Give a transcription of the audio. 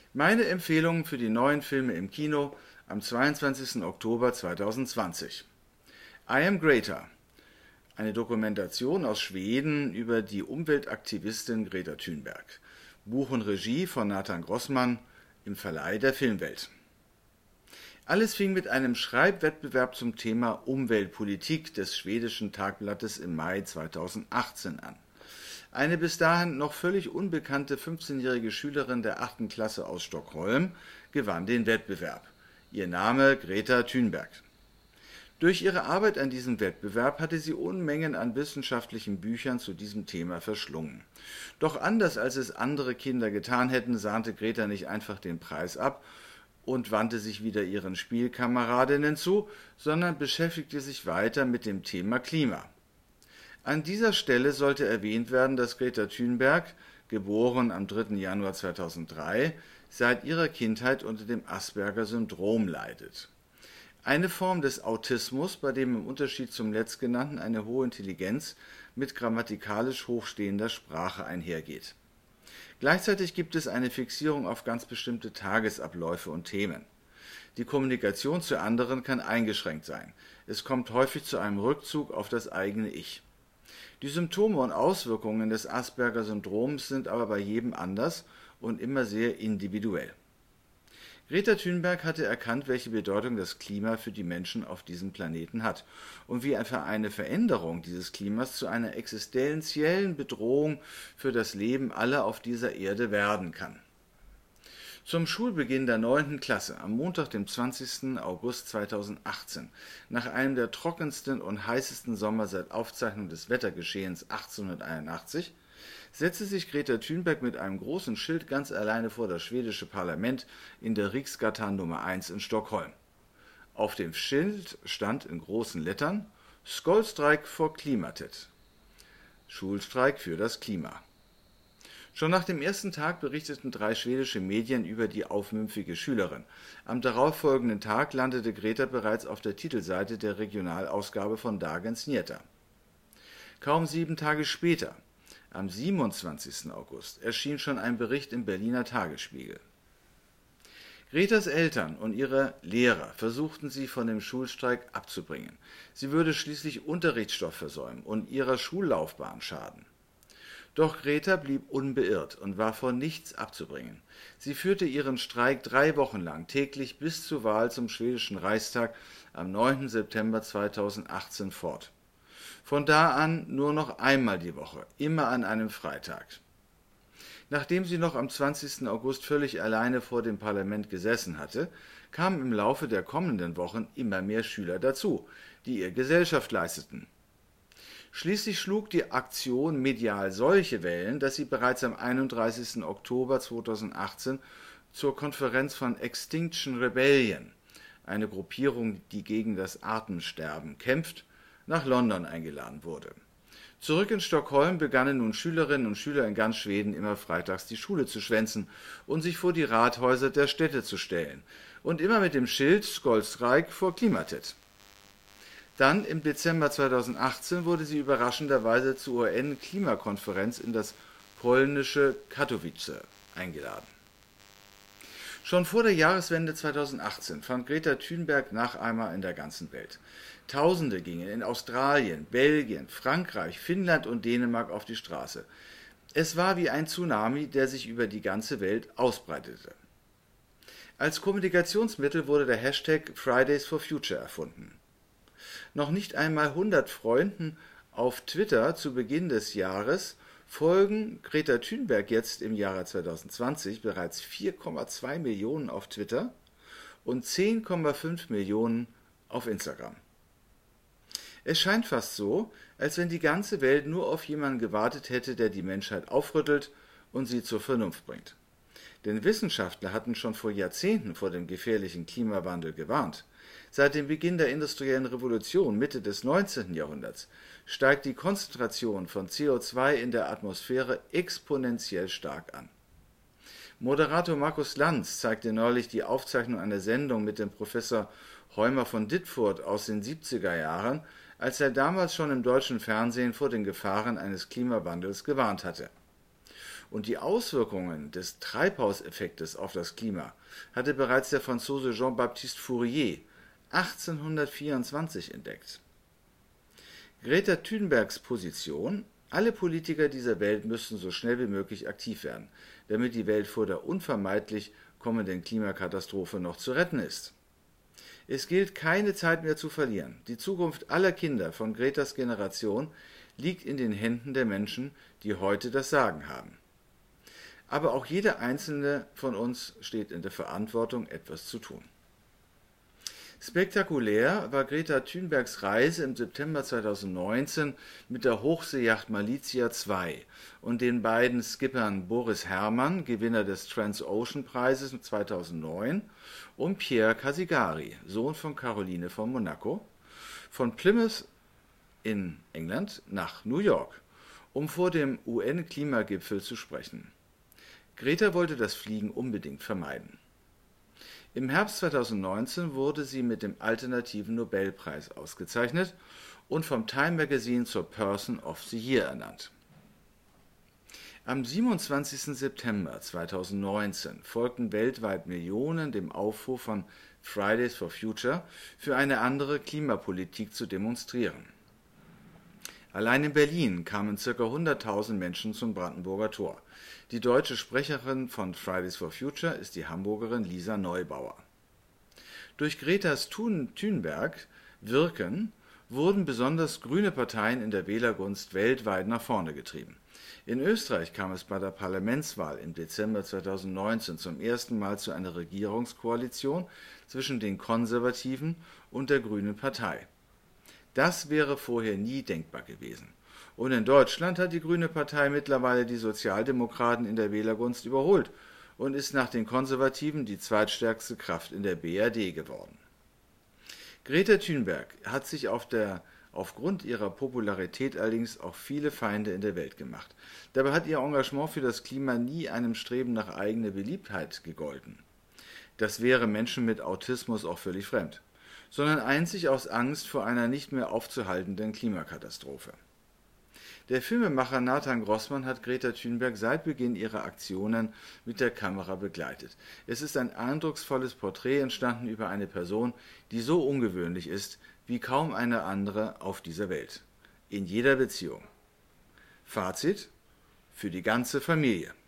Meine Empfehlungen für die neuen Filme im Kino am 22. Oktober 2020. I Am Greta, eine Dokumentation aus Schweden über die Umweltaktivistin Greta Thunberg. Buch und Regie von Nathan Grossmann im Verleih der Filmwelt. Alles fing mit einem Schreibwettbewerb zum Thema Umweltpolitik des schwedischen Tagblattes im Mai 2018 an. Eine bis dahin noch völlig unbekannte 15-jährige Schülerin der 8. Klasse aus Stockholm gewann den Wettbewerb. Ihr Name Greta Thunberg. Durch ihre Arbeit an diesem Wettbewerb hatte sie Unmengen an wissenschaftlichen Büchern zu diesem Thema verschlungen. Doch anders als es andere Kinder getan hätten, sahnte Greta nicht einfach den Preis ab und wandte sich wieder ihren Spielkameradinnen zu, sondern beschäftigte sich weiter mit dem Thema Klima. An dieser Stelle sollte erwähnt werden, dass Greta Thunberg, geboren am 3. Januar 2003, seit ihrer Kindheit unter dem Asperger-Syndrom leidet. Eine Form des Autismus, bei dem im Unterschied zum letztgenannten eine hohe Intelligenz mit grammatikalisch hochstehender Sprache einhergeht. Gleichzeitig gibt es eine Fixierung auf ganz bestimmte Tagesabläufe und Themen. Die Kommunikation zu anderen kann eingeschränkt sein. Es kommt häufig zu einem Rückzug auf das eigene Ich. Die Symptome und Auswirkungen des Asperger-Syndroms sind aber bei jedem anders und immer sehr individuell. Greta Thunberg hatte erkannt, welche Bedeutung das Klima für die Menschen auf diesem Planeten hat und wie eine Veränderung dieses Klimas zu einer existenziellen Bedrohung für das Leben aller auf dieser Erde werden kann. Zum Schulbeginn der 9. Klasse am Montag, dem 20. August 2018, nach einem der trockensten und heißesten Sommer seit Aufzeichnung des Wettergeschehens 1881, setzte sich Greta Thunberg mit einem großen Schild ganz alleine vor das schwedische Parlament in der Riksgatan Nummer 1 in Stockholm. Auf dem Schild stand in großen Lettern Skolstrejk for klimatet, Schulstreik für das Klima. Schon nach dem ersten Tag berichteten 3 schwedische Medien über die aufmüpfige Schülerin. Am darauffolgenden Tag landete Greta bereits auf der Titelseite der Regionalausgabe von Dagens Nyheter. Kaum 7 Tage später, am 27. August, erschien schon ein Bericht im Berliner Tagesspiegel. Gretas Eltern und ihre Lehrer versuchten sie von dem Schulstreik abzubringen. Sie würde schließlich Unterrichtsstoff versäumen und ihrer Schullaufbahn schaden. Doch Greta blieb unbeirrt und war von nichts abzubringen. Sie führte ihren Streik 3 Wochen lang täglich bis zur Wahl zum schwedischen Reichstag am 9. September 2018 fort. Von da an nur noch einmal die Woche, immer an einem Freitag. Nachdem sie noch am 20. August völlig alleine vor dem Parlament gesessen hatte, kamen im Laufe der kommenden Wochen immer mehr Schüler dazu, die ihr Gesellschaft leisteten. Schließlich schlug die Aktion medial solche Wellen, dass sie bereits am 31. Oktober 2018 zur Konferenz von Extinction Rebellion, eine Gruppierung, die gegen das Artensterben kämpft, nach London eingeladen wurde. Zurück in Stockholm begannen nun Schülerinnen und Schüler in ganz Schweden immer freitags die Schule zu schwänzen und sich vor die Rathäuser der Städte zu stellen. Und immer mit dem Schild Skolstrejk for klimatet. Dann im Dezember 2018 wurde sie überraschenderweise zur UN-Klimakonferenz in das polnische Katowice eingeladen. Schon vor der Jahreswende 2018 fand Greta Thunberg Nachahmer in der ganzen Welt. Tausende gingen in Australien, Belgien, Frankreich, Finnland und Dänemark auf die Straße. Es war wie ein Tsunami, der sich über die ganze Welt ausbreitete. Als Kommunikationsmittel wurde der Hashtag Fridays for Future erfunden. Noch nicht einmal 100 Freunden auf Twitter zu Beginn des Jahres folgen Greta Thunberg jetzt im Jahre 2020 bereits 4,2 Millionen auf Twitter und 10,5 Millionen auf Instagram. Es scheint fast so, als wenn die ganze Welt nur auf jemanden gewartet hätte, der die Menschheit aufrüttelt und sie zur Vernunft bringt. Denn Wissenschaftler hatten schon vor Jahrzehnten vor dem gefährlichen Klimawandel gewarnt. Seit dem Beginn der industriellen Revolution Mitte des 19. Jahrhunderts steigt die Konzentration von CO2 in der Atmosphäre exponentiell stark an. Moderator Markus Lanz zeigte neulich die Aufzeichnung einer Sendung mit dem Professor Heumer von Ditfurth aus den 70er Jahren, als er damals schon im deutschen Fernsehen vor den Gefahren eines Klimawandels gewarnt hatte. und die Auswirkungen des Treibhauseffektes auf das Klima hatte bereits der Franzose Jean-Baptiste Fourier 1824 entdeckt. Greta Thunbergs Position: Alle Politiker dieser Welt müssten so schnell wie möglich aktiv werden, damit die Welt vor der unvermeidlich kommenden Klimakatastrophe noch zu retten ist. Es gilt, keine Zeit mehr zu verlieren. Die Zukunft aller Kinder von Gretas Generation liegt in den Händen der Menschen, die heute das Sagen haben. Aber auch jeder einzelne von uns steht in der Verantwortung, etwas zu tun. Spektakulär war Greta Thunbergs Reise im September 2019 mit der Hochseejacht Malizia 2 und den beiden Skippern Boris Herrmann, Gewinner des Transocean-Preises 2009, und Pierre Casigari, Sohn von Caroline von Monaco, von Plymouth in England nach New York, um vor dem UN-Klimagipfel zu sprechen. Greta wollte das Fliegen unbedingt vermeiden. Im Herbst 2019 wurde sie mit dem Alternativen Nobelpreis ausgezeichnet und vom Time Magazine zur Person of the Year ernannt. Am 27. September 2019 folgten weltweit Millionen dem Aufruf von Fridays for Future, für eine andere Klimapolitik zu demonstrieren. Allein in Berlin kamen ca. 100.000 Menschen zum Brandenburger Tor. Die deutsche Sprecherin von Fridays for Future ist die Hamburgerin Lisa Neubauer. Durch Gretas Thunberg Wirken wurden besonders grüne Parteien in der Wählergunst weltweit nach vorne getrieben. In Österreich kam es bei der Parlamentswahl im Dezember 2019 zum ersten Mal zu einer Regierungskoalition zwischen den Konservativen und der Grünen Partei. Das wäre vorher nie denkbar gewesen. Und in Deutschland hat die Grüne Partei mittlerweile die Sozialdemokraten in der Wählergunst überholt und ist nach den Konservativen die zweitstärkste Kraft in der BRD geworden. Greta Thunberg hat sich aufgrund ihrer Popularität allerdings auch viele Feinde in der Welt gemacht. Dabei hat ihr Engagement für das Klima nie einem Streben nach eigener Beliebtheit gegolten. Das wäre Menschen mit Autismus auch völlig fremd, sondern einzig aus Angst vor einer nicht mehr aufzuhaltenden Klimakatastrophe. Der Filmemacher Nathan Grossmann hat Greta Thunberg seit Beginn ihrer Aktionen mit der Kamera begleitet. Es ist ein eindrucksvolles Porträt entstanden über eine Person, die so ungewöhnlich ist wie kaum eine andere auf dieser Welt. In jeder Beziehung. Fazit: Für die ganze Familie.